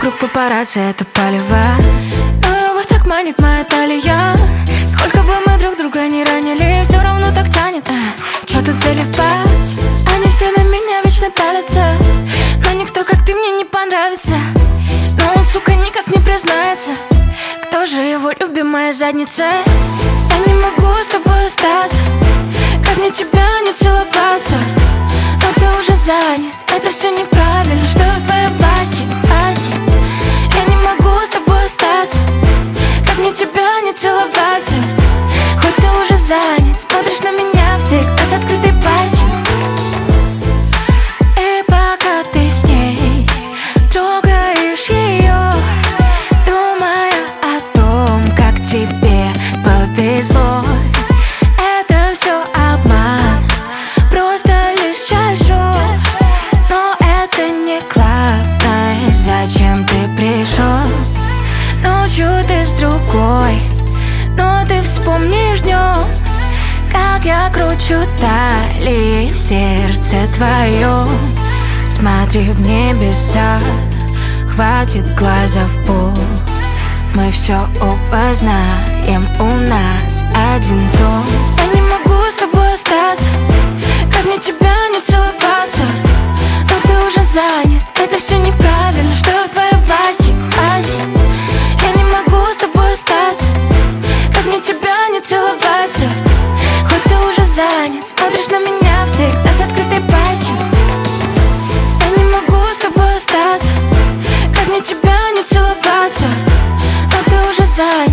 Вокруг папарацци, это палево, но его так манит моя талия. Сколько бы мы друг друга не ранили, все равно так тянет. Чё тут заливать? Они все на меня вечно палятся, но никто как ты мне не понравится. Но он, сука, никак не признается, кто же его любимая задница. Я не могу с тобой остаться, как мне тебя не целоваться. Но ты уже занят, это все неправильно, что в твоей власти. Я не могу с тобой остаться, как мне тебя не целоваться. Хоть ты уже занят, смотришь на меня всегда с открытой пастью. И пока ты с ней трогаешь ее, думая о том, как тебе повезло. Это все обман, просто лишь шоу. Но это не главное, зачем ты пришел. Ночью ты с другой, но ты вспомнишь днем, как я кручу талии в сердце твоем. Смотри в небеса, хватит глаза в пол. Мы все оба знаем, у нас один дом. Я не могу с тобой остаться, как мне тебя не целоваться. Но ты уже занят, это все неправильно, что в твоей власти. Я не могу с тобой остаться, как мне тебя не целоваться. Хоть ты уже занят, смотришь на меня всегда с открытой пастью. Я не могу с тобой остаться, как мне тебя не целоваться. Но ты уже занят.